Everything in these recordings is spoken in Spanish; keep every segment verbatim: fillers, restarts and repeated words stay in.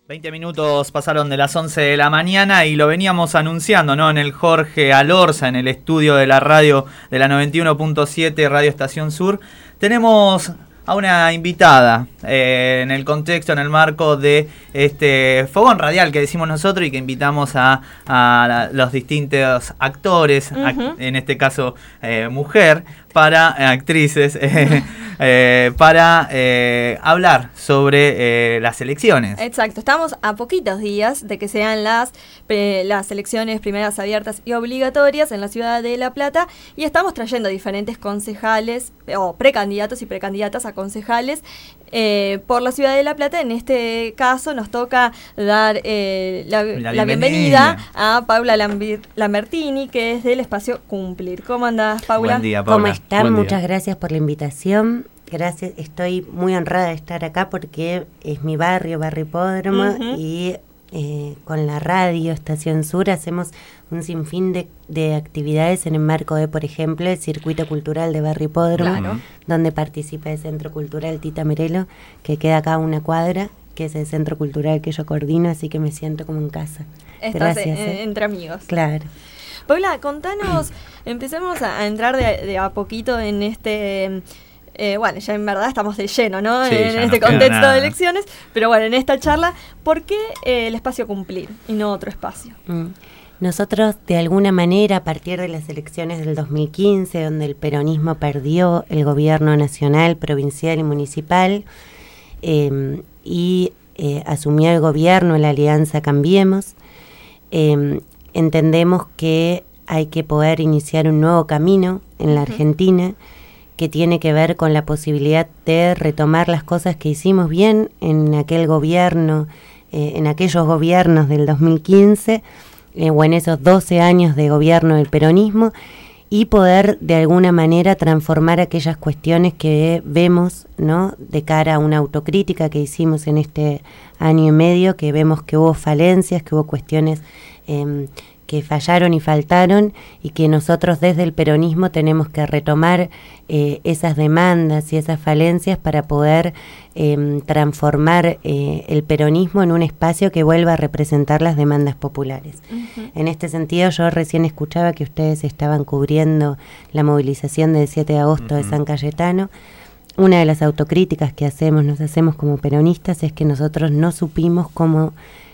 veinte minutos pasaron de las once de la mañana y lo veníamos anunciando, ¿no? En el Jorge Alorza, en el estudio de la radio de la noventa y uno punto siete Radio Estación Sur. Tenemos a una invitada eh, en el contexto, en el marco de este fogón radial que decimos nosotros y que invitamos a, a los distintos actores, uh-huh. act- en este caso eh, mujer, para eh, actrices, eh, eh, para eh, hablar sobre eh, las elecciones. Exacto, estamos a poquitos días de que sean las, eh, las elecciones primeras abiertas y obligatorias en la ciudad de La Plata y estamos trayendo diferentes concejales o precandidatos y precandidatas a concejales eh, por la ciudad de La Plata. En este caso nos toca dar eh, la, la, la bienvenida. bienvenida a Paula Lambir, Lambertini, que es del espacio Cumplir. ¿Cómo andás, Paula? Buen día, Paula. ¿Cómo están? Muchas gracias por la invitación. Gracias, estoy muy honrada de estar acá porque es mi barrio, Barrio Hipódromo, uh-huh. y eh, con la radio Estación Sur hacemos un sinfín de, de actividades en el marco de, por ejemplo, el Circuito Cultural de Barrio Hipódromo, claro. donde participa el Centro Cultural Tita Merelo, que queda acá a una cuadra, que es el centro cultural que yo coordino, así que me siento como en casa. Estás Gracias, en, eh. entre amigos. Claro. Paula, contanos, empecemos a, a entrar de, de a poquito en este... Eh, bueno, ya en verdad estamos de lleno, ¿no? Sí, en no este queda contexto nada. de elecciones. Pero bueno, en esta charla, ¿por qué eh, el espacio Cumplir y no otro espacio? Mm. Nosotros, de alguna manera, a partir de las elecciones del dos mil quince, donde el peronismo perdió el gobierno nacional, provincial y municipal, eh, y eh, asumió el gobierno la Alianza Cambiemos, eh, entendemos que hay que poder iniciar un nuevo camino en la uh-huh. Argentina, que tiene que ver con la posibilidad de retomar las cosas que hicimos bien en aquel gobierno, eh, en aquellos gobiernos del dos mil quince, eh, o en esos doce años de gobierno del peronismo, y poder de alguna manera transformar aquellas cuestiones que vemos, ¿no?, de cara a una autocrítica que hicimos en este año y medio, que vemos que hubo falencias, que hubo cuestiones eh, que fallaron y faltaron, y que nosotros desde el peronismo tenemos que retomar eh, esas demandas y esas falencias para poder eh, transformar eh, el peronismo en un espacio que vuelva a representar las demandas populares. Uh-huh. En este sentido, yo recién escuchaba que ustedes estaban cubriendo la movilización del siete de agosto uh-huh. de San Cayetano. Una de las autocríticas que hacemos, nos hacemos como peronistas, es que nosotros no supimos cómo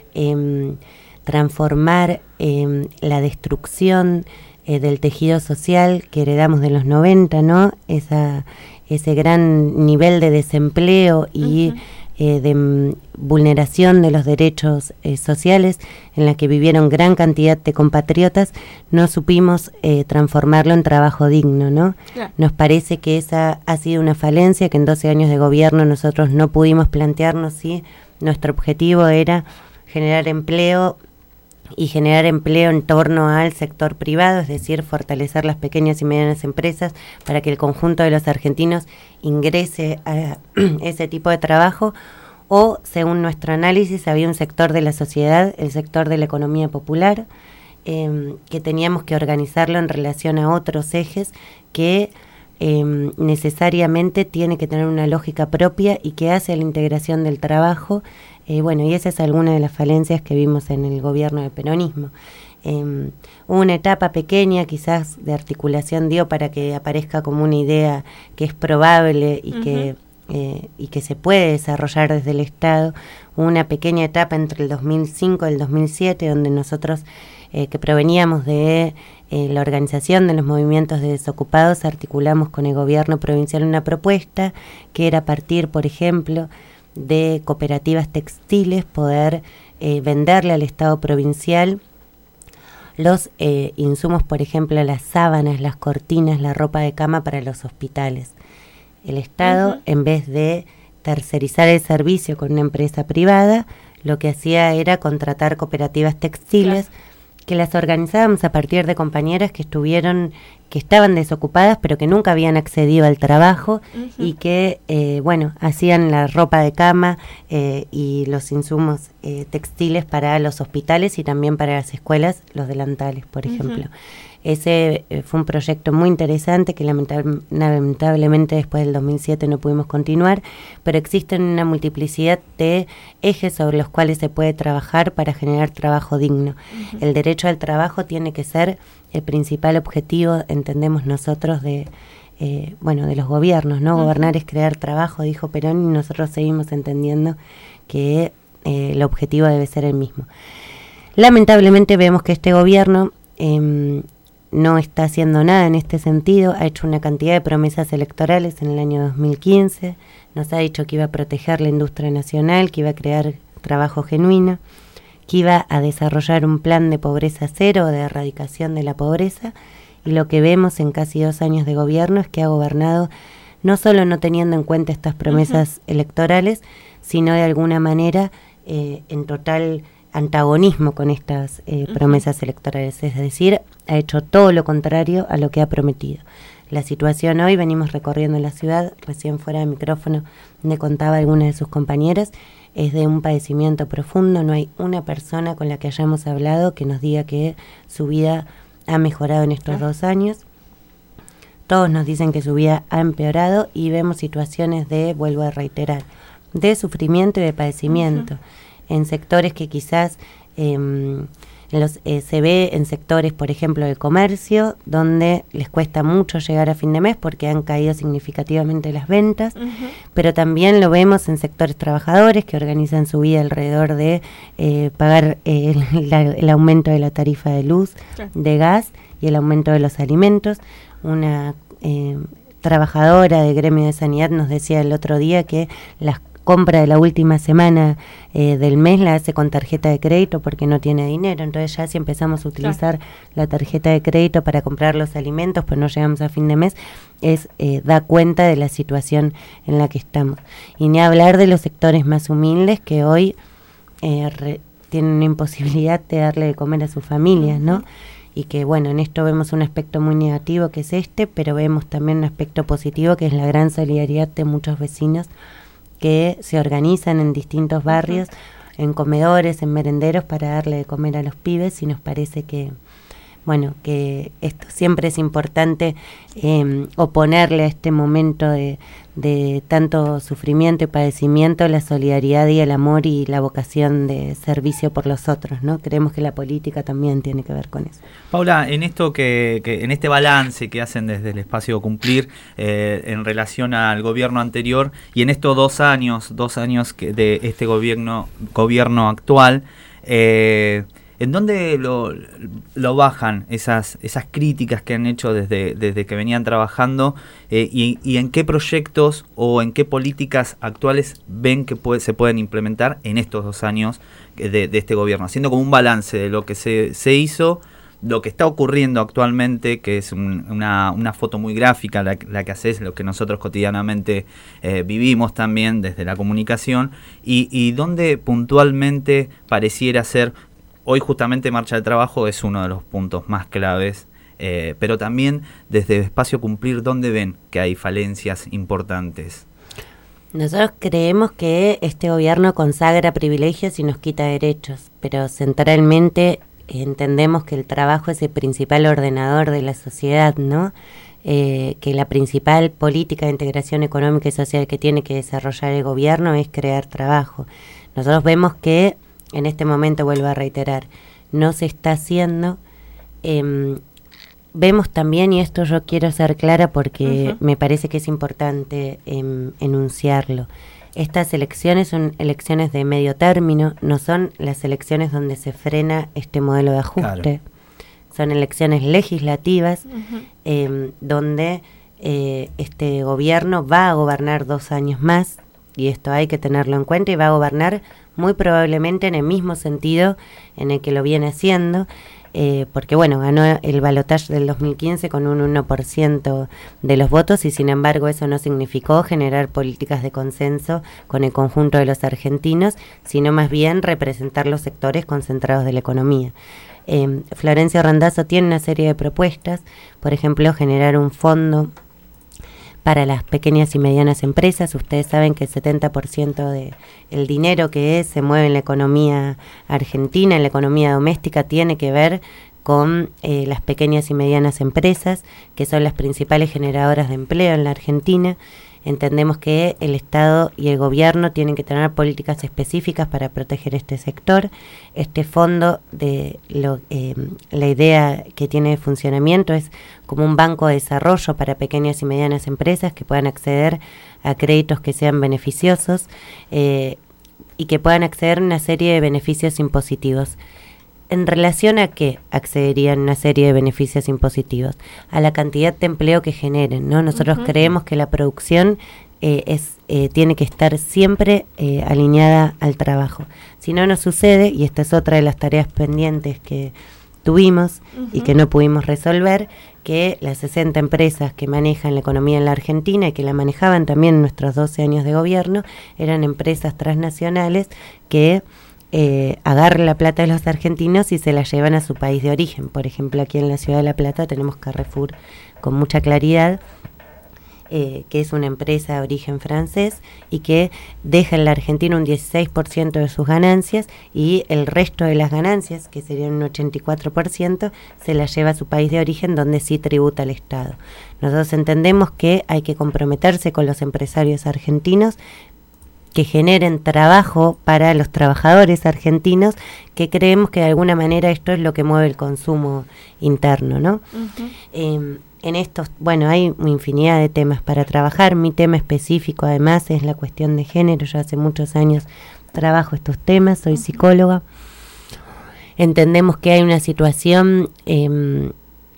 eh, transformar eh, la destrucción eh, del tejido social que heredamos de los noventa, ¿no? Esa, ese gran nivel de desempleo y uh-huh. eh, de m, vulneración de los derechos eh, sociales en la que vivieron gran cantidad de compatriotas, no supimos eh, transformarlo en trabajo digno, ¿no? Yeah. Nos parece que esa ha sido una falencia, que en doce años de gobierno nosotros no pudimos plantearnos si nuestro objetivo era generar empleo y generar empleo en torno al sector privado, es decir, fortalecer las pequeñas y medianas empresas para que el conjunto de los argentinos ingrese a ese tipo de trabajo, o, según nuestro análisis, había un sector de la sociedad, el sector de la economía popular, eh, que teníamos que organizarlo en relación a otros ejes que eh, necesariamente tiene que tener una lógica propia y que hace la integración del trabajo. Eh, bueno, y esa es alguna de las falencias que vimos en el gobierno del peronismo. Eh, hubo una etapa pequeña, quizás, de articulación, dio para que aparezca como una idea que es probable y, uh-huh. que, eh, y que se puede desarrollar desde el Estado. Hubo una pequeña etapa entre el dos mil cinco y el dos mil siete, donde nosotros, eh, que proveníamos de eh, la organización de los movimientos de desocupados, articulamos con el gobierno provincial una propuesta que era partir, por ejemplo, de cooperativas textiles, poder eh, venderle al Estado provincial los eh, insumos, por ejemplo, las sábanas, las cortinas, la ropa de cama para los hospitales. El Estado, uh-huh. en vez de tercerizar el servicio con una empresa privada, lo que hacía era contratar cooperativas textiles, claro. que las organizábamos a partir de compañeras que estuvieron, que estaban desocupadas, pero que nunca habían accedido al trabajo, uh-huh. y que, eh, bueno, hacían la ropa de cama eh, y los insumos eh, textiles para los hospitales y también para las escuelas, los delantales, por uh-huh. ejemplo. Ese eh, fue un proyecto muy interesante que lamentab- lamentablemente después del dos mil siete no pudimos continuar, pero existen una multiplicidad de ejes sobre los cuales se puede trabajar para generar trabajo digno. Uh-huh. El derecho al trabajo tiene que ser el principal objetivo, entendemos nosotros, de eh, bueno, de los gobiernos, ¿no? Uh-huh. Gobernar es crear trabajo, dijo Perón, y nosotros seguimos entendiendo que eh, el objetivo debe ser el mismo. Lamentablemente vemos que este gobierno eh, no está haciendo nada en este sentido, ha hecho una cantidad de promesas electorales en el año dos mil quince, nos ha dicho que iba a proteger la industria nacional, que iba a crear trabajo genuino, que iba a desarrollar un plan de pobreza cero, de erradicación de la pobreza, y lo que vemos en casi dos años de gobierno es que ha gobernado no solo no teniendo en cuenta estas promesas uh-huh. electorales, sino de alguna manera eh, en total antagonismo con estas eh, uh-huh. promesas electorales, es decir, ha hecho todo lo contrario a lo que ha prometido. La situación hoy, venimos recorriendo la ciudad, recién fuera de micrófono me contaba alguna de sus compañeras, es de un padecimiento profundo, no hay una persona con la que hayamos hablado que nos diga que su vida ha mejorado en estos uh-huh. dos años. Todos nos dicen que su vida ha empeorado y vemos situaciones de, vuelvo a reiterar, de sufrimiento y de padecimiento. Uh-huh. En sectores que quizás eh, los, eh, se ve en sectores, por ejemplo, del comercio, donde les cuesta mucho llegar a fin de mes porque han caído significativamente las ventas, uh-huh. pero también lo vemos en sectores trabajadores que organizan su vida alrededor de eh, pagar eh, el, la, el aumento de la tarifa de luz, sí. de gas y el aumento de los alimentos. Una eh, trabajadora de gremio de sanidad nos decía el otro día que las compra de la última semana eh, del mes la hace con tarjeta de crédito porque no tiene dinero. Entonces ya si empezamos a utilizar claro. la tarjeta de crédito para comprar los alimentos, pues no llegamos a fin de mes, es eh, da cuenta de la situación en la que estamos. Y ni hablar de los sectores más humildes que hoy eh, re, tienen una imposibilidad de darle de comer a sus familias, ¿no? Uh-huh. Y que bueno, en esto vemos un aspecto muy negativo que es este, pero vemos también un aspecto positivo que es la gran solidaridad de muchos vecinos que se organizan en distintos barrios, uh-huh. en comedores, en merenderos para darle de comer a los pibes, y nos parece que, bueno, que esto siempre es importante eh, oponerle a este momento de, de tanto sufrimiento y padecimiento la solidaridad y el amor y la vocación de servicio por los otros, ¿no? Creemos que la política también tiene que ver con eso. Paula, en esto que, que en este balance que hacen desde el espacio Cumplir eh, en relación al gobierno anterior y en estos dos años, dos años que de este gobierno gobierno actual, eh, ¿en dónde lo, lo bajan esas esas críticas que han hecho desde, desde que venían trabajando eh, y, y en qué proyectos o en qué políticas actuales ven que puede, se pueden implementar en estos dos años de, de este gobierno? Haciendo como un balance de lo que se, se hizo, lo que está ocurriendo actualmente, que es un, una, una foto muy gráfica la, la que haces, lo que nosotros cotidianamente eh, vivimos también desde la comunicación, y, y dónde puntualmente pareciera ser. Hoy justamente Marcha del Trabajo es uno de los puntos más claves, eh, pero también desde Espacio Cumplir, ¿dónde ven que hay falencias importantes? Nosotros creemos que este gobierno consagra privilegios y nos quita derechos, pero centralmente entendemos que el trabajo es el principal ordenador de la sociedad, ¿no? Eh, que la principal política de integración económica y social que tiene que desarrollar el gobierno es crear trabajo. Nosotros vemos que en este momento, vuelvo a reiterar, no se está haciendo. Eh, vemos también, y esto yo quiero ser clara porque uh-huh. me parece que es importante eh, enunciarlo, estas elecciones son elecciones de medio término, no son las elecciones donde se frena este modelo de ajuste. Claro. Son elecciones legislativas uh-huh. eh, donde eh, este gobierno va a gobernar dos años más, y esto hay que tenerlo en cuenta, y va a gobernar muy probablemente en el mismo sentido en el que lo viene haciendo, eh, porque bueno, ganó el balotaje del dos mil quince con un uno por ciento de los votos, y sin embargo eso no significó generar políticas de consenso con el conjunto de los argentinos, sino más bien representar los sectores concentrados de la economía. Eh, Florencio Randazzo tiene una serie de propuestas, por ejemplo, generar un fondo para las pequeñas y medianas empresas. Ustedes saben que el setenta por ciento de el dinero que es, se mueve en la economía argentina, en la economía doméstica, tiene que ver con eh, las pequeñas y medianas empresas, que son las principales generadoras de empleo en la Argentina. Entendemos que el Estado y el gobierno tienen que tener políticas específicas para proteger este sector. Este fondo, de lo, eh, la idea que tiene de funcionamiento es como un banco de desarrollo para pequeñas y medianas empresas que puedan acceder a créditos que sean beneficiosos eh, y que puedan acceder a una serie de beneficios impositivos. ¿En relación a qué accederían una serie de beneficios impositivos? A la cantidad de empleo que generen, ¿no? Nosotros uh-huh. creemos que la producción eh, es eh, tiene que estar siempre eh, alineada al trabajo. Si no nos sucede, y esta es otra de las tareas pendientes que tuvimos uh-huh. y que no pudimos resolver, que las sesenta empresas que manejan la economía en la Argentina y que la manejaban también en nuestros doce años de gobierno, eran empresas transnacionales que Eh, agarran la plata de los argentinos y se la llevan a su país de origen. Por ejemplo, aquí en la ciudad de La Plata tenemos Carrefour con mucha claridad, eh, que es una empresa de origen francés y que deja en la Argentina un dieciséis por ciento de sus ganancias y el resto de las ganancias, que serían un ochenta y cuatro por ciento, se la lleva a su país de origen, donde sí tributa el Estado. Nosotros entendemos que hay que comprometerse con los empresarios argentinos que generen trabajo para los trabajadores argentinos, que creemos que de alguna manera esto es lo que mueve el consumo interno, ¿no? Uh-huh. Eh, en estos, bueno, hay una infinidad de temas para trabajar. Mi tema específico, además, es la cuestión de género. Yo hace muchos años trabajo estos temas, soy uh-huh. psicóloga. Entendemos que hay una situación eh,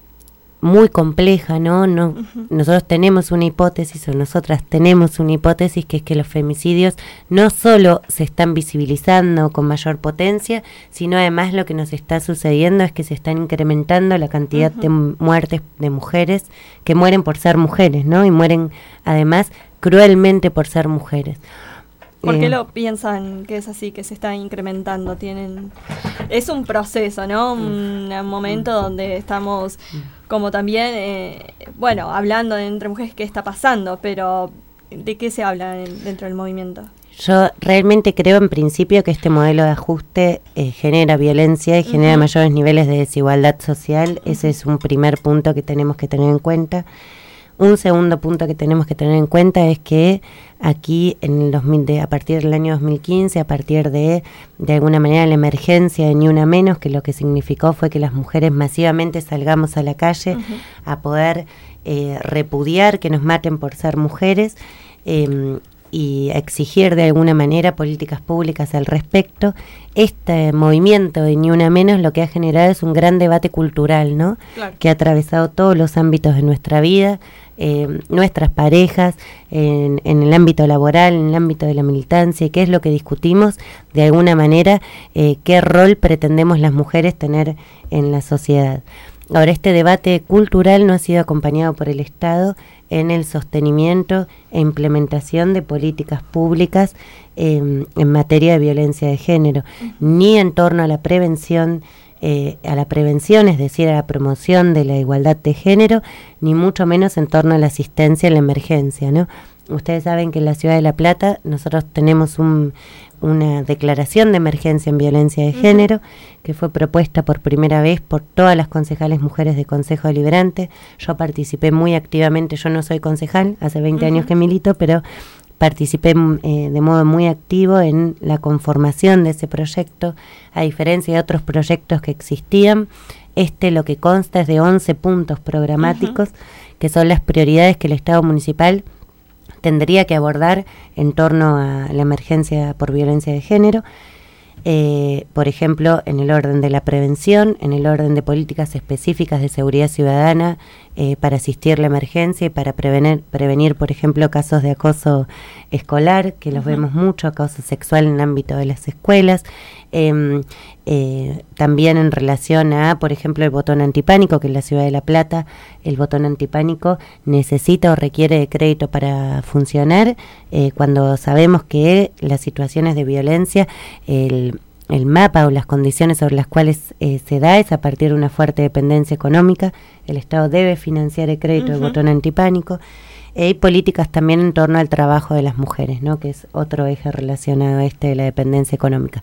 muy compleja, ¿no? no uh-huh. Nosotros tenemos una hipótesis, o nosotras tenemos una hipótesis, que es que los femicidios no solo se están visibilizando con mayor potencia, sino además lo que nos está sucediendo es que se están incrementando la cantidad uh-huh. de muertes de mujeres que mueren por ser mujeres, ¿no? Y mueren además cruelmente por ser mujeres. ¿Por qué lo piensan que es así, que se está incrementando? Tienen es un proceso, ¿no? Un, un momento donde estamos como también, eh, bueno, hablando de entre mujeres qué está pasando, pero ¿de qué se habla en, dentro del movimiento? Yo realmente creo en principio que este modelo de ajuste eh, genera violencia y genera uh-huh. mayores niveles de desigualdad social. Uh-huh. Ese es un primer punto que tenemos que tener en cuenta. Un segundo punto que tenemos que tener en cuenta es que aquí en el dos mil de, a partir del año dos mil quince, a partir de de alguna manera la emergencia de Ni Una Menos, que lo que significó fue que las mujeres masivamente salgamos a la calle uh-huh. a poder eh, repudiar que nos maten por ser mujeres eh, y exigir de alguna manera políticas públicas al respecto. Este movimiento de Ni Una Menos lo que ha generado es un gran debate cultural, ¿no? Claro. Que ha atravesado todos los ámbitos de nuestra vida, eh, nuestras parejas, en, en el ámbito laboral, en el ámbito de la militancia, y qué es lo que discutimos, de alguna manera, eh, qué rol pretendemos las mujeres tener en la sociedad. Ahora, este debate cultural no ha sido acompañado por el Estado en el sostenimiento e implementación de políticas públicas eh, en materia de violencia de género, uh-huh. ni en torno a la prevención, eh, a la prevención, es decir, a la promoción de la igualdad de género, ni mucho menos en torno a la asistencia en la emergencia, ¿no? Ustedes saben que en la ciudad de La Plata nosotros tenemos un, una declaración de emergencia en violencia de uh-huh. género que fue propuesta por primera vez por todas las concejales mujeres de Consejo Deliberante. Yo participé muy activamente, yo no soy concejal, hace veinte uh-huh. años que milito, pero participé eh, de modo muy activo en la conformación de ese proyecto, a diferencia de otros proyectos que existían. Este lo que consta es de once puntos programáticos, uh-huh. que son las prioridades que el Estado municipal tendría que abordar en torno a la emergencia por violencia de género, eh, por ejemplo, en el orden de la prevención, en el orden de políticas específicas de seguridad ciudadana eh, para asistir la emergencia y para prevenir, prevenir, por ejemplo, casos de acoso escolar, que los uh-huh. vemos mucho, acoso sexual en el ámbito de las escuelas, eh, eh, también en relación a, por ejemplo, el botón antipánico, que en la ciudad de La Plata el botón antipánico necesita o requiere de crédito para funcionar, eh, cuando sabemos que las situaciones de violencia, el El mapa o las condiciones sobre las cuales eh, se da es a partir de una fuerte dependencia económica. El Estado debe financiar el crédito uh-huh. del botón antipánico. Hay eh, políticas también en torno al trabajo de las mujeres, ¿no? Que es otro eje relacionado a este de la dependencia económica.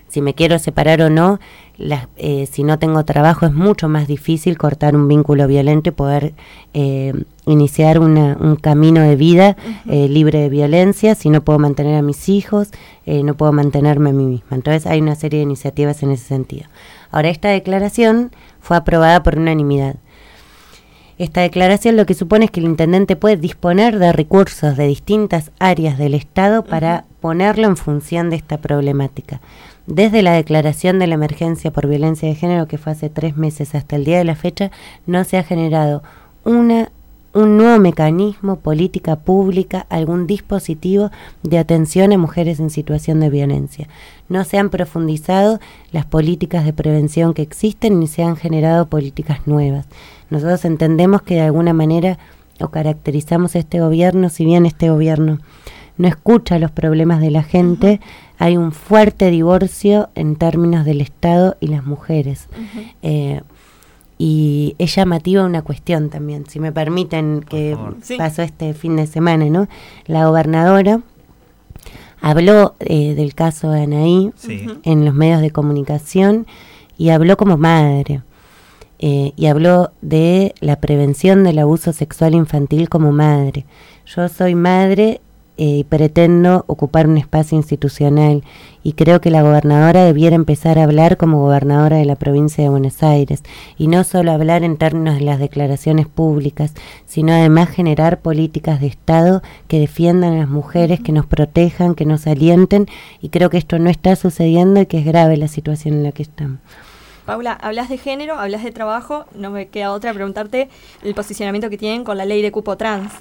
si me quiero separar o no, la, eh, si no tengo trabajo es mucho más difícil cortar un vínculo violento y poder eh, iniciar una, un camino de vida uh-huh. eh, libre de violencia. Si no puedo mantener a mis hijos, eh, no puedo mantenerme a mí misma. Entonces hay una serie de iniciativas en ese sentido. Ahora, esta declaración fue aprobada por unanimidad. Esta declaración lo que supone es que el intendente puede disponer de recursos de distintas áreas del Estado para uh-huh. ponerlo en función de esta problemática. Desde la declaración de la emergencia por violencia de género, que fue hace tres meses hasta el día de la fecha, no se ha generado una, un nuevo mecanismo, política pública, algún dispositivo de atención a mujeres en situación de violencia. No se han profundizado las políticas de prevención que existen ni se han generado políticas nuevas. Nosotros entendemos que de alguna manera o caracterizamos este gobierno, si bien este gobierno no escucha los problemas de la gente, uh-huh. hay un fuerte divorcio en términos del Estado y las mujeres. Uh-huh. Eh, y es llamativa una cuestión también, si me permiten, que sí. pasó este fin de semana, ¿no? La gobernadora habló eh, del caso de Anaí sí. en los medios de comunicación y habló como madre. Eh, y habló de la prevención del abuso sexual infantil como madre. Yo soy madre eh, y pretendo ocupar un espacio institucional y creo que la gobernadora debiera empezar a hablar como gobernadora de la provincia de Buenos Aires y no solo hablar en términos de las declaraciones públicas, sino además generar políticas de Estado que defiendan a las mujeres, que nos protejan, que nos alienten, y creo que esto no está sucediendo y que es grave la situación en la que estamos. Paula, hablas de género, hablas de trabajo, no me queda otra preguntarte el posicionamiento que tienen con la ley de cupo trans.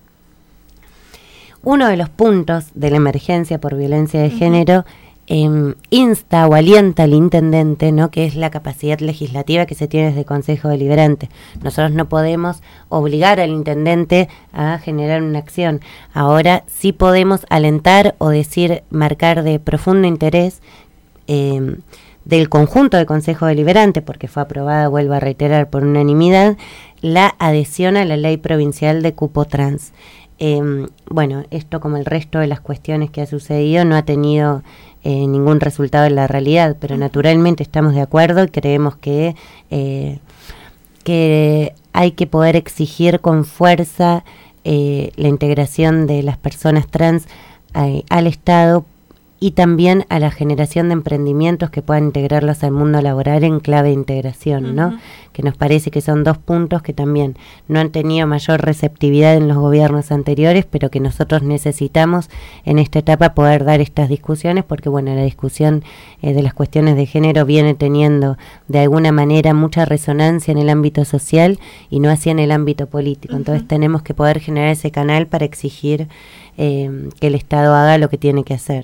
Uno de los puntos de la emergencia por violencia de uh-huh. género eh, insta o alienta al intendente, ¿no?, que es la capacidad legislativa que se tiene desde el Consejo Deliberante. Nosotros no podemos obligar al intendente a generar una acción. Ahora sí podemos alentar o decir, marcar de profundo interés eh, del conjunto del Consejo Deliberante, porque fue aprobada, vuelvo a reiterar, por unanimidad, la adhesión a la ley provincial de cupo trans. Eh, bueno, esto, como el resto de las cuestiones que ha sucedido, no ha tenido eh, ningún resultado en la realidad, pero naturalmente estamos de acuerdo y creemos que, eh, que hay que poder exigir con fuerza eh, la integración de las personas trans eh, al Estado, y también a la generación de emprendimientos que puedan integrarlos al mundo laboral en clave de integración, uh-huh. ¿no? Que nos parece que son dos puntos que también no han tenido mayor receptividad en los gobiernos anteriores, pero que nosotros necesitamos en esta etapa poder dar estas discusiones, porque bueno, la discusión eh, de las cuestiones de género viene teniendo de alguna manera mucha resonancia en el ámbito social y no así en el ámbito político. Uh-huh. Entonces tenemos que poder generar ese canal para exigir eh, que el Estado haga lo que tiene que hacer.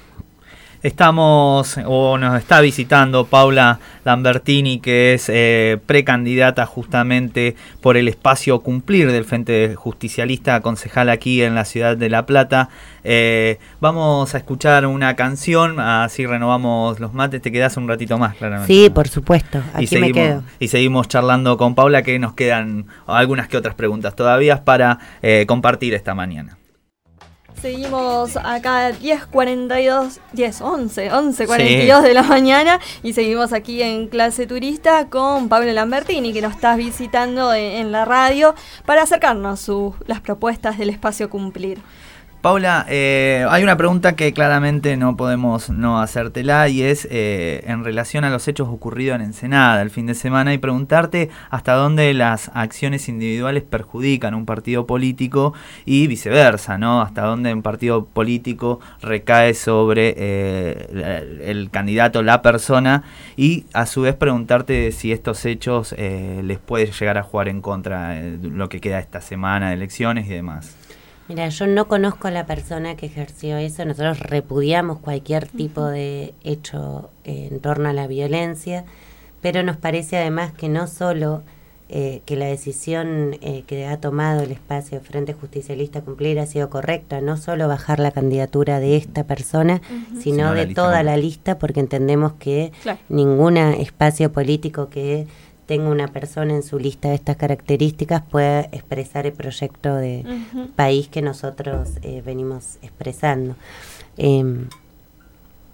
Estamos, o nos está visitando Paula Lambertini, que es eh, precandidata justamente por el espacio Cumplir del Frente Justicialista, concejal aquí en la ciudad de La Plata. Eh, vamos a escuchar una canción, así renovamos los mates. Te quedás un ratito más, claramente. Sí, por supuesto, aquí y seguimos, me quedo. Y seguimos charlando con Paula, que nos quedan algunas que otras preguntas todavía para eh, compartir esta mañana. Seguimos acá diez cuarenta y dos, diez, once, once cuarenta y dos sí. de la mañana y seguimos aquí en Clase Turista con Pablo Lambertini, que nos está visitando en, en la radio para acercarnos su, las propuestas del espacio Cumplir. Paula, eh, hay una pregunta que claramente no podemos no hacértela y es eh, en relación a los hechos ocurridos en Ensenada el fin de semana y preguntarte hasta dónde las acciones individuales perjudican a un partido político y viceversa, ¿no? Hasta dónde un partido político recae sobre eh, el candidato, la persona, y a su vez preguntarte si estos hechos eh, les puede llegar a jugar en contra eh, lo que queda esta semana de elecciones y demás. Mira, yo no conozco a la persona que ejerció eso. Nosotros repudiamos cualquier tipo de hecho eh, en torno a la violencia, pero nos parece además que no solo eh, que la decisión eh, que ha tomado el espacio Frente Justicialista Cumplir ha sido correcta, no solo bajar la candidatura de esta persona, uh-huh. sino, sino de toda completa. La lista, porque entendemos que claro. ningún espacio político que tenga una persona en su lista de estas características pueda expresar el proyecto de uh-huh. país que nosotros eh, venimos expresando. Eh,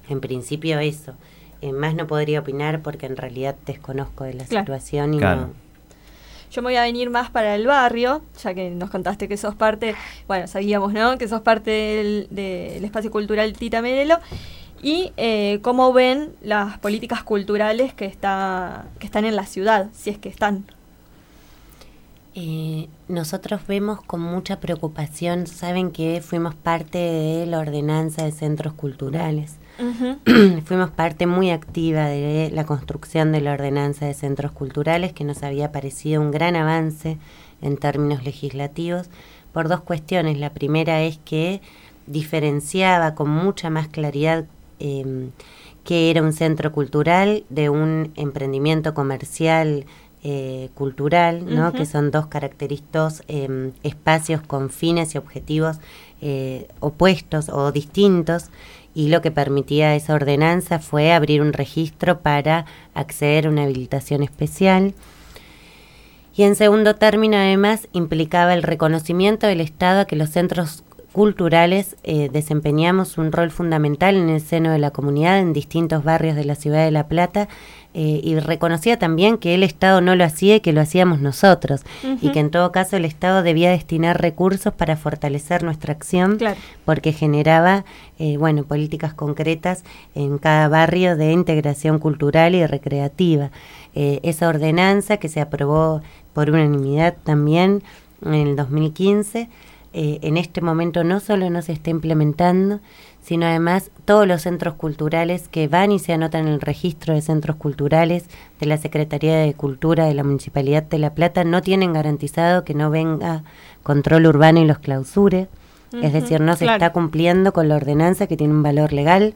en principio eso. Eh, más no podría opinar porque en realidad desconozco de la claro. situación y claro. no... Yo me voy a venir más para el barrio, ya que nos contaste que sos parte, bueno, sabíamos, ¿no?, que sos parte del, del espacio cultural Tita Merelo, y eh, cómo ven las políticas culturales que, está, que están en la ciudad, si es que están. Eh, nosotros vemos con mucha preocupación, saben que fuimos parte de la ordenanza de centros culturales. Uh-huh. Fuimos parte muy activa de la construcción de la ordenanza de centros culturales, que nos había parecido un gran avance en términos legislativos, por dos cuestiones. La primera es que diferenciaba con mucha más claridad eh, qué era un centro cultural de un emprendimiento comercial eh, cultural, ¿no? Uh-huh. Que son dos características, eh, espacios con fines y objetivos eh, opuestos o distintos. Y lo que permitía esa ordenanza fue abrir un registro para acceder a una habilitación especial. Y en segundo término, además, implicaba el reconocimiento del Estado a que los centros culturales eh, desempeñamos un rol fundamental en el seno de la comunidad en distintos barrios de la ciudad de La Plata, eh, y reconocía también que el Estado no lo hacía y que lo hacíamos nosotros, uh-huh. y que en todo caso el Estado debía destinar recursos para fortalecer nuestra acción, claro. porque generaba eh, bueno, políticas concretas en cada barrio de integración cultural y recreativa. Eh, esa ordenanza que se aprobó por unanimidad también en el dos mil quince, Eh, en este momento no solo no se está implementando, sino además todos los centros culturales que van y se anotan en el registro de centros culturales de la Secretaría de Cultura de la Municipalidad de La Plata no tienen garantizado que no venga control urbano y los clausure, uh-huh, es decir, no se claro. está cumpliendo con la ordenanza que tiene un valor legal.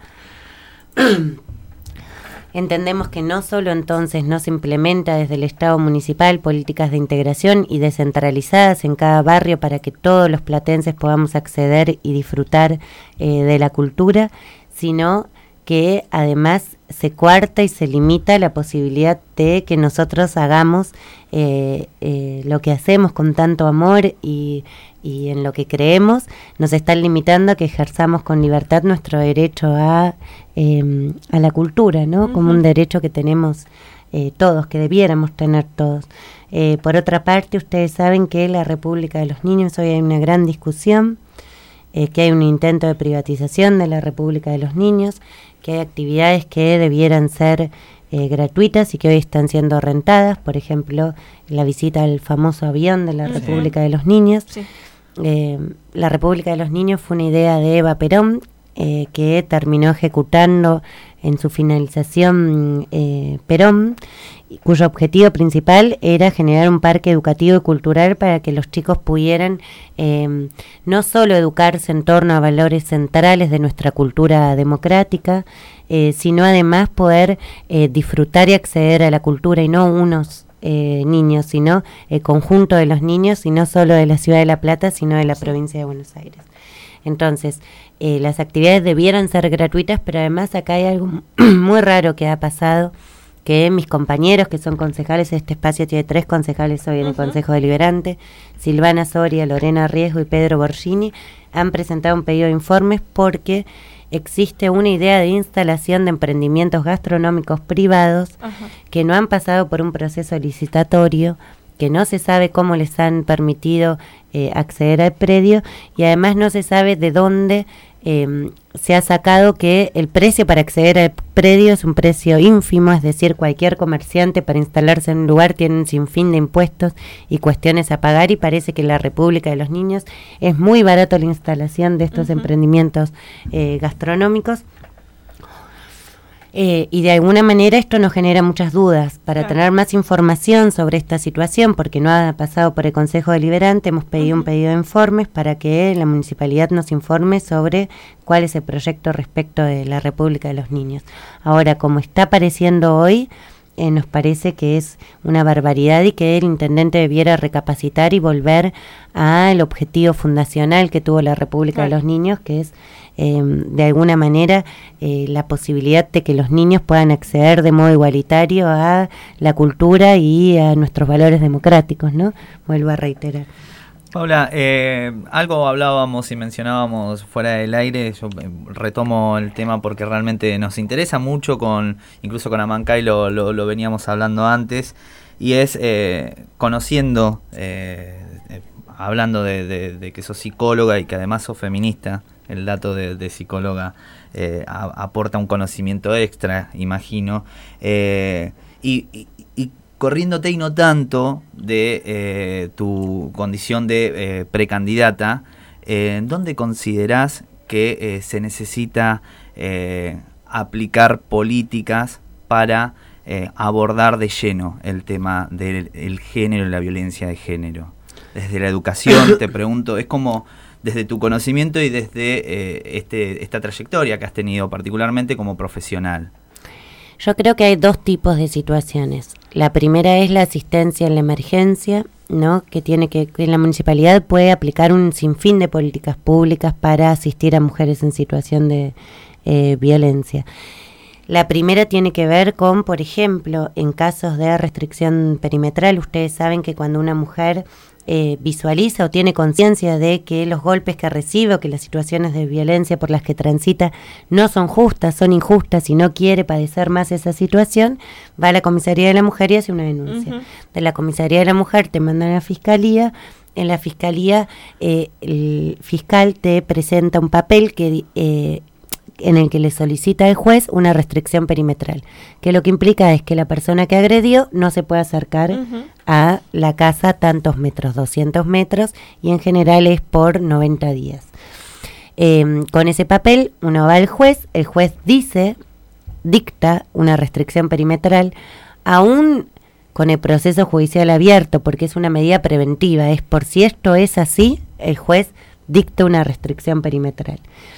Entendemos que no solo entonces no se implementa desde el Estado municipal políticas de integración y descentralizadas en cada barrio para que todos los platenses podamos acceder y disfrutar eh, de la cultura, sino que además se coarta y se limita la posibilidad de que nosotros hagamos eh, eh, lo que hacemos con tanto amor y, y en lo que creemos. Nos están limitando a que ejerzamos con libertad nuestro derecho a, eh, a la cultura, ¿no? Uh-huh. Como un derecho que tenemos eh, todos, que debiéramos tener todos. Eh, por otra parte, ustedes saben que la República de los Niños, hoy hay una gran discusión, eh, que hay un intento de privatización de la República de los Niños, que hay actividades que debieran ser eh, gratuitas y que hoy están siendo rentadas, por ejemplo, la visita al famoso avión de la sí. República de los Niños. Sí. Eh, la República de los Niños fue una idea de Eva Perón, eh, que terminó ejecutando en su finalización eh, Perón, cuyo objetivo principal era generar un parque educativo y cultural para que los chicos pudieran eh, no solo educarse en torno a valores centrales de nuestra cultura democrática, eh, sino además poder eh, disfrutar y acceder a la cultura, y no unos eh, niños, sino el conjunto de los niños, y no solo de la ciudad de La Plata, sino de la sí. provincia de Buenos Aires. Entonces, eh, las actividades debieran ser gratuitas, pero además acá hay algo muy raro que ha pasado, que mis compañeros que son concejales, este espacio tiene tres concejales hoy en uh-huh. el Consejo Deliberante, Silvana Soria, Lorena Riesgo y Pedro Borgini, han presentado un pedido de informes porque existe una idea de instalación de emprendimientos gastronómicos privados uh-huh. que no han pasado por un proceso licitatorio, que no se sabe cómo les han permitido eh, acceder al predio, y además no se sabe de dónde eh, se ha sacado que el precio para acceder al predio es un precio ínfimo, es decir, cualquier comerciante para instalarse en un lugar tiene un sinfín de impuestos y cuestiones a pagar, y parece que en la República de los Niños es muy barato la instalación de estos uh-huh. emprendimientos eh, gastronómicos. Eh, y de alguna manera esto nos genera muchas dudas. Para claro. tener más información sobre esta situación, porque no ha pasado por el Consejo Deliberante, hemos pedido uh-huh. un pedido de informes para que la municipalidad nos informe sobre cuál es el proyecto respecto de la República de los Niños. Ahora, como está apareciendo hoy, eh, nos parece que es una barbaridad y que el intendente debiera recapacitar y volver al objetivo fundacional que tuvo la República claro. de los Niños, que es Eh, de alguna manera eh, la posibilidad de que los niños puedan acceder de modo igualitario a la cultura y a nuestros valores democráticos, ¿no? Vuelvo a reiterar. Paula, eh, algo hablábamos y mencionábamos fuera del aire, yo retomo el tema porque realmente nos interesa mucho, con incluso con Amancay lo, lo, lo veníamos hablando antes, y es eh, conociendo, eh, eh, hablando de, de, de que sos psicóloga y que además sos feminista, el dato de, de psicóloga eh, a, aporta un conocimiento extra, imagino, eh, y, y corriéndote y no tanto de eh, tu condición de eh, precandidata, eh, ¿dónde considerás que eh, se necesita eh, aplicar políticas para eh, abordar de lleno el tema del el género y la violencia de género? Desde la educación, te pregunto, es como desde tu conocimiento y desde eh, este, esta trayectoria que has tenido particularmente como profesional. Yo creo que hay dos tipos de situaciones. La primera es la asistencia en la emergencia, ¿no? Que tiene que, que la municipalidad puede aplicar un sinfín de políticas públicas para asistir a mujeres en situación de eh, violencia. La primera tiene que ver con, por ejemplo, en casos de restricción perimetral, ustedes saben que cuando una mujer eh, visualiza o tiene conciencia de que los golpes que recibe o que las situaciones de violencia por las que transita no son justas, son injustas y no quiere padecer más esa situación, va a la comisaría de la mujer y hace una denuncia. Uh-huh. De la comisaría de la mujer te mandan a la fiscalía. En la fiscalía eh, el fiscal te presenta un papel que eh, en el que le solicita al juez una restricción perimetral, que lo que implica es que la persona que agredió no se puede acercar uh-huh. a la casa tantos metros, doscientos metros, y en general es por noventa días. Eh, con ese papel uno va al juez, el juez dice, dicta una restricción perimetral, aún con el proceso judicial abierto, porque es una medida preventiva, es por si esto es así, el juez dicta una restricción perimetral.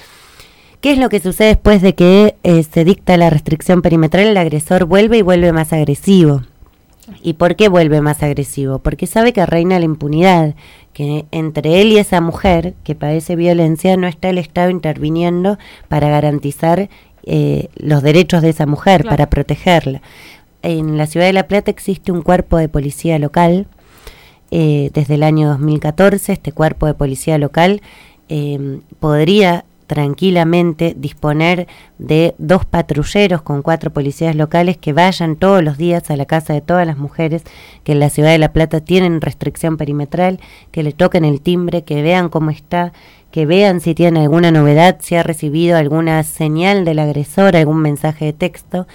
¿Qué es lo que sucede después de que eh, se dicta la restricción perimetral? El agresor vuelve y vuelve más agresivo. ¿Y por qué vuelve más agresivo? Porque sabe que reina la impunidad, que entre él y esa mujer que padece violencia no está el Estado interviniendo para garantizar eh, los derechos de esa mujer, claro, para protegerla. En la ciudad de La Plata existe un cuerpo de policía local, eh, desde el año dos mil catorce, este cuerpo de policía local eh, podría tranquilamente disponer de dos patrulleros con cuatro policías locales que vayan todos los días a la casa de todas las mujeres que en la ciudad de La Plata tienen restricción perimetral, que le toquen el timbre, que vean cómo está, que vean si tiene alguna novedad, si ha recibido alguna señal del agresor, algún mensaje de texto.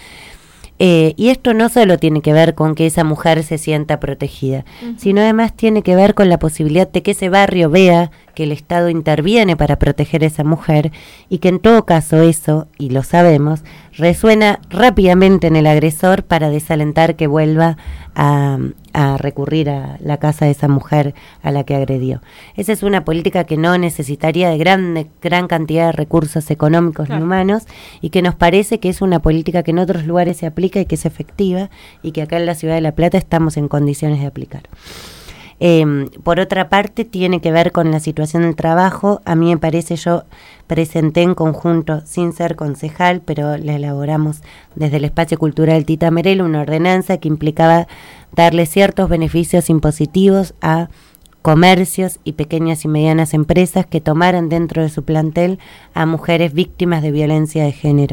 Eh, y esto no solo tiene que ver con que esa mujer se sienta protegida, uh-huh. sino además tiene que ver con la posibilidad de que ese barrio vea que el Estado interviene para proteger a esa mujer y que en todo caso eso, y lo sabemos, resuena rápidamente en el agresor para desalentar que vuelva a, a recurrir a la casa de esa mujer a la que agredió. Esa es una política que no necesitaría de gran, de gran cantidad de recursos económicos, claro, ni humanos, y que nos parece que es una política que en otros lugares se aplica y que es efectiva y que acá en la ciudad de La Plata estamos en condiciones de aplicar. Eh, por otra parte, tiene que ver con la situación del trabajo. A mí me parece, yo presenté en conjunto, sin ser concejal, pero la elaboramos desde el Espacio Cultural Tita Merelo, una ordenanza que implicaba darle ciertos beneficios impositivos a comercios y pequeñas y medianas empresas que tomaran dentro de su plantel a mujeres víctimas de violencia de género.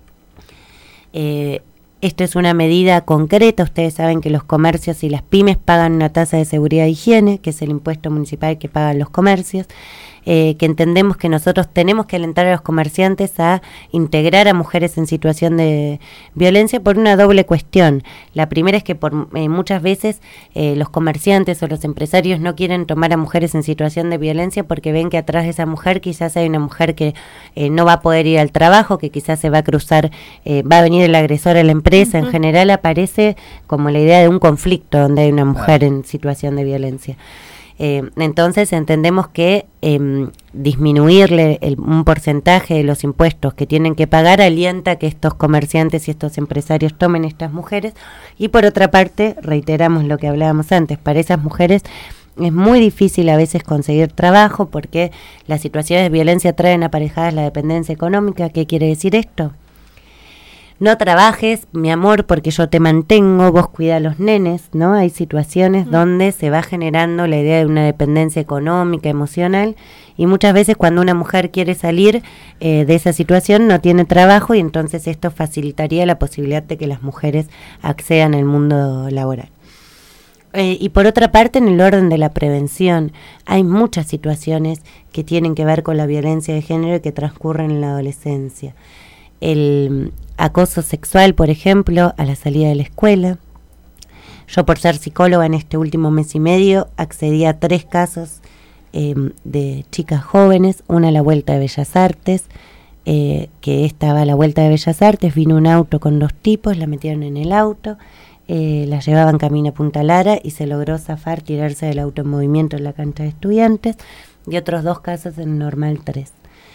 Eh, Esto es una medida concreta. Ustedes saben que los comercios y las pymes pagan una tasa de seguridad e higiene, que es el impuesto municipal que pagan los comercios, eh, que entendemos que nosotros tenemos que alentar a los comerciantes a integrar a mujeres en situación de violencia por una doble cuestión. La primera es que por eh, muchas veces eh, los comerciantes o los empresarios no quieren tomar a mujeres en situación de violencia porque ven que atrás de esa mujer quizás hay una mujer que eh, no va a poder ir al trabajo, que quizás se va a cruzar, eh, va a venir el agresor a la empresa. Uh-huh. En general aparece como la idea de un conflicto donde hay una mujer en situación de violencia. Eh, entonces entendemos que eh, disminuirle el, un porcentaje de los impuestos que tienen que pagar alienta que estos comerciantes y estos empresarios tomen estas mujeres, y por otra parte, reiteramos lo que hablábamos antes, para esas mujeres es muy difícil a veces conseguir trabajo porque las situaciones de violencia traen aparejadas la dependencia económica. ¿Qué quiere decir esto? no trabajes, mi amor, porque yo te mantengo, vos cuida a los nenes, ¿no? Hay situaciones mm. donde se va generando la idea de una dependencia económica, emocional, y muchas veces cuando una mujer quiere salir eh, de esa situación no tiene trabajo, y entonces esto facilitaría la posibilidad de que las mujeres accedan al mundo laboral. Eh, y por otra parte, en el orden de la prevención, hay muchas situaciones que tienen que ver con la violencia de género y que transcurren en la adolescencia. El acoso sexual, por ejemplo, a la salida de la escuela. Yo, por ser psicóloga en este último mes y medio, accedí a tres casos eh, de chicas jóvenes, una a la Vuelta de Bellas Artes, eh, que estaba a la Vuelta de Bellas Artes, vino un auto con dos tipos, la metieron en el auto, Eh, la llevaban camino a Punta Lara y se logró zafar, tirarse del auto en movimiento en la cancha de Estudiantes, y otros dos casos en Normal tres.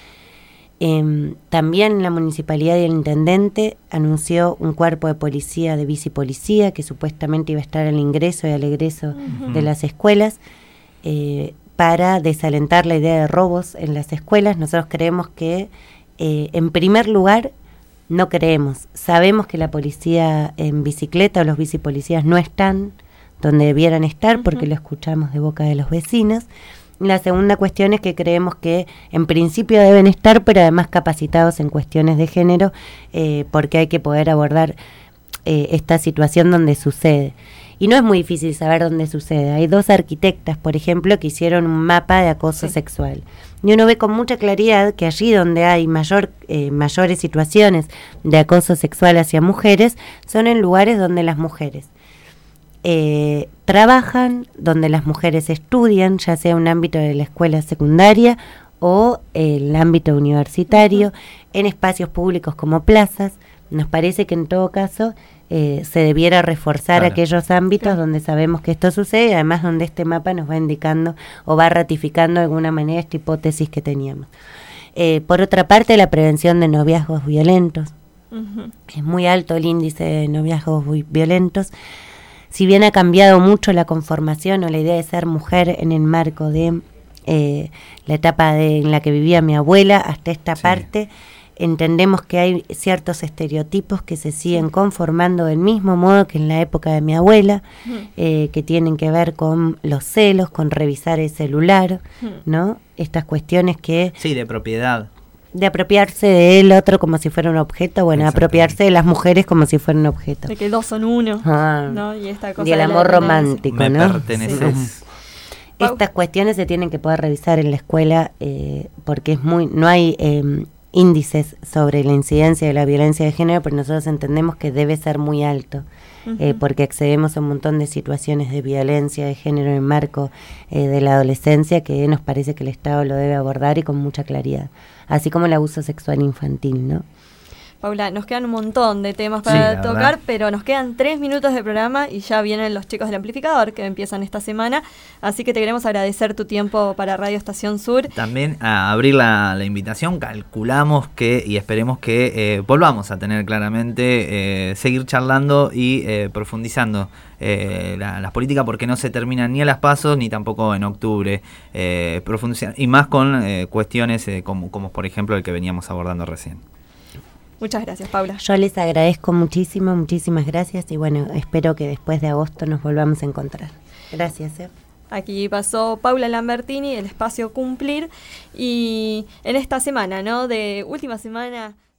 Eh, también la municipalidad y el intendente anunció un cuerpo de policía, de bicipolicía, que supuestamente iba a estar al ingreso y al egreso uh-huh. de las escuelas, eh, para desalentar la idea de robos en las escuelas. Nosotros creemos que, eh, en primer lugar, no creemos, sabemos que la policía en bicicleta o los bicipolicías no están donde debieran estar, uh-huh. porque lo escuchamos de boca de los vecinos. La segunda cuestión es que creemos que en principio deben estar, pero además capacitados en cuestiones de género, eh, porque hay que poder abordar eh, esta situación donde sucede. Y no es muy difícil saber dónde sucede. Hay dos arquitectas, por ejemplo, que hicieron un mapa de acoso sí. sexual. Y uno ve con mucha claridad que allí donde hay mayor, eh, mayores situaciones de acoso sexual hacia mujeres, son en lugares donde las mujeres eh, trabajan, donde las mujeres estudian, ya sea un ámbito de la escuela secundaria o el ámbito universitario, uh-huh. en espacios públicos como plazas. Nos parece que en todo caso eh, se debiera reforzar claro. aquellos ámbitos claro. donde sabemos que esto sucede, y además donde este mapa nos va indicando o va ratificando de alguna manera esta hipótesis que teníamos. Eh, por otra parte, la prevención de noviazgos violentos. Uh-huh. Es muy alto el índice de noviazgos violentos. Si bien ha cambiado mucho la conformación o la idea de ser mujer en el marco de eh, la etapa de, en la que vivía mi abuela hasta esta sí. parte, entendemos que hay ciertos estereotipos que se siguen conformando del mismo modo que en la época de mi abuela, mm. eh, que tienen que ver con los celos, con revisar el celular, mm. ¿no? Estas cuestiones que... Sí, de propiedad. De apropiarse del otro como si fuera un objeto, bueno, apropiarse de las mujeres como si fuera un objeto. De que dos son uno, ah. ¿no? Y esta cosa y el amor romántico, Me ¿no? perteneces. Sí. Estas cuestiones se tienen que poder revisar en la escuela, eh, porque es muy... no hay... Eh, índices sobre la incidencia de la violencia de género, pero nosotros entendemos que debe ser muy alto, uh-huh. eh, porque accedemos a un montón de situaciones de violencia de género en el marco eh, de la adolescencia, que nos parece que el Estado lo debe abordar y con mucha claridad, así como el abuso sexual infantil, ¿no? Paula, nos quedan un montón de temas para sí, tocar, verdad. pero nos quedan tres minutos de programa y ya vienen los chicos del amplificador que empiezan esta semana, así que te queremos agradecer tu tiempo para Radio Estación Sur. También a abrir la, la invitación, calculamos que y esperemos que eh, volvamos a tener claramente, eh, seguir charlando y eh, profundizando eh, la, las políticas, porque no se terminan ni a las pasos ni tampoco en octubre, eh, profundizar, y más con eh, cuestiones eh, como, como por ejemplo el que veníamos abordando recién. Muchas gracias, Paula. Yo les agradezco muchísimo, muchísimas gracias, y bueno, espero que después de agosto nos volvamos a encontrar. Gracias. ¿eh? Aquí pasó Paula Lambertini, el espacio Cumplir, y en esta semana, ¿no? De última semana